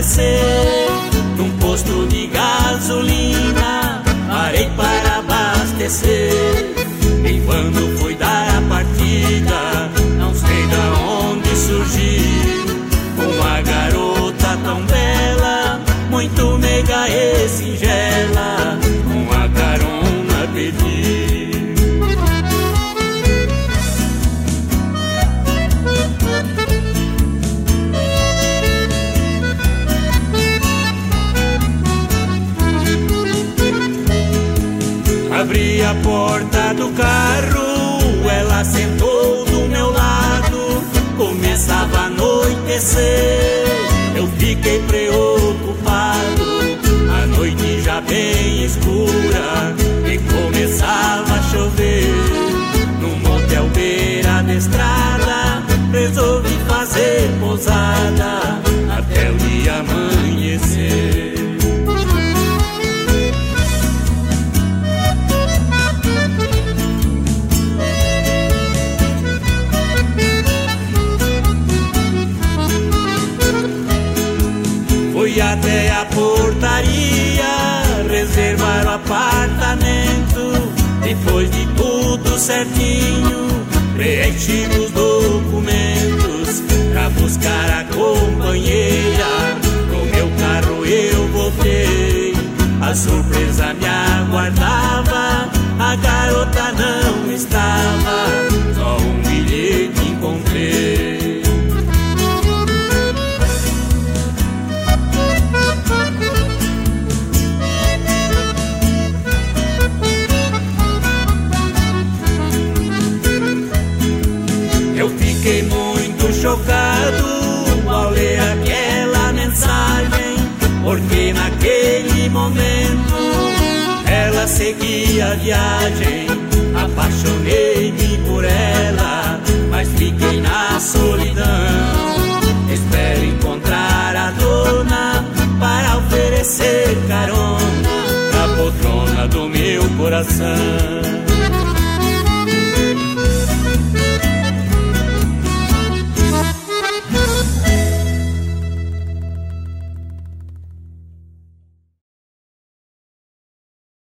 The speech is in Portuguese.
descer num posto de gasolina, parei para abastecer. E quando fui dar a partida, não sei da onde surgiu uma garota tão bela, muito meiga e singela, uma carona pedi. Abri a porta do carro, ela sentou do meu lado. Começava a anoitecer, eu fiquei preocupado. A noite já bem escura e começava a chover. Num motel beira da estrada, resolvi fazer pousada até o dia amanhecer. Fui até a portaria reservar o apartamento. Depois de tudo certinho, preenchi os documentos pra buscar a companheira. No meu carro eu voltei, a surpresa me aguardava. A garota não estava, só um bilhete encontrei. Eu fiquei muito chocado ao ler aquela mensagem, porque naquele momento ela seguia a viagem. Apaixonei-me por ela, mas fiquei na solidão. Espero encontrar a dona para oferecer carona, a poltrona do meu coração.